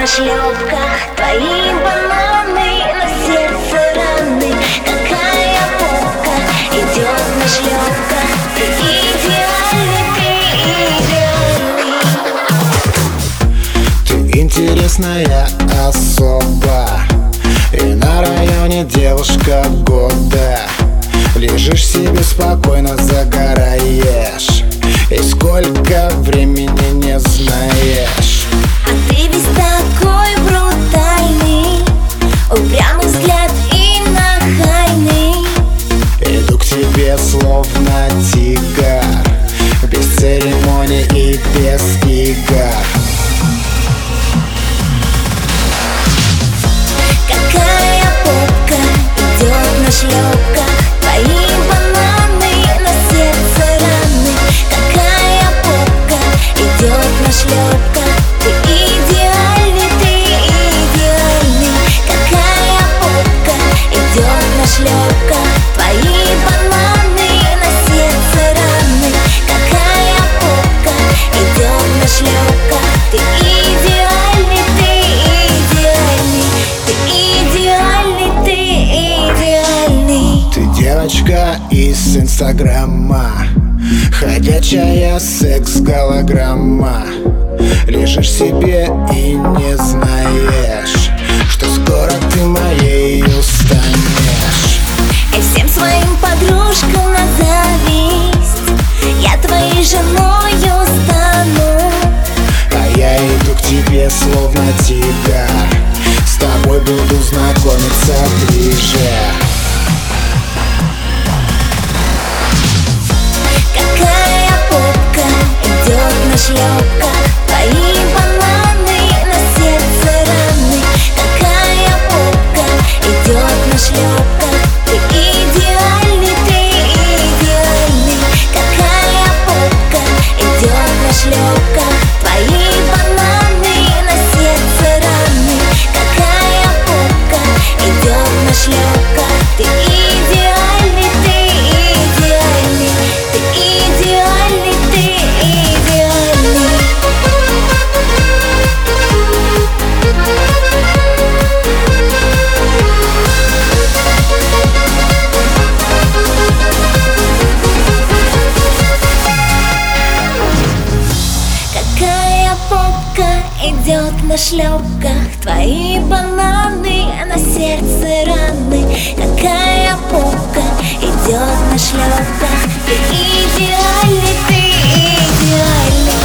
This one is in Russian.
на шлепках, твои бананы на сердце раны. Какая попка идет на шлепках, ты идеальный, ты идеальный. Ты интересная особа, и на районе девушка года. Лежишь себе спокойно, загораешь, и сколько времени не знаешь. А ты весь такой брутальный, упрямый взгляд и нахальный. Иду к тебе словно тигр, без церемоний и без игр. Какая попка идет на шлепках, твои бананы на сердце раны. Какая попка идет на шлепках, ты идеальный, ты идеальный. Какая попка идет на шлепках, твои бананы на сердце раны. Какая попка идет на шлепках, ты идеальный, ты идеальный. Ты идеальный, ты идеальный. Ты девочка из Инстаграма, ходячая секс-голограмма. Лежишь себе и не знаешь, что скоро ты моей устанешь. И всем своим подружкам на зависть я твоей женою стану. А я иду к тебе словно тигр, с тобой буду знакомиться ближе. Какая попка идет на шлепках, твои бананы на сердце раны. Какая попка идет на шлепках, ты идеальный, ты идеальный. Какая попка идет на шлепках, твои бананы на сердце раны. Какая попка идет на шлепках, ты идеальный, ты идеальный. Ты идеальный, ты идеальный. Какая попка идет на шлепках, твои бананы на сердце раны. Какая попка идет на шлепках, ты идеальный, ты идеальный.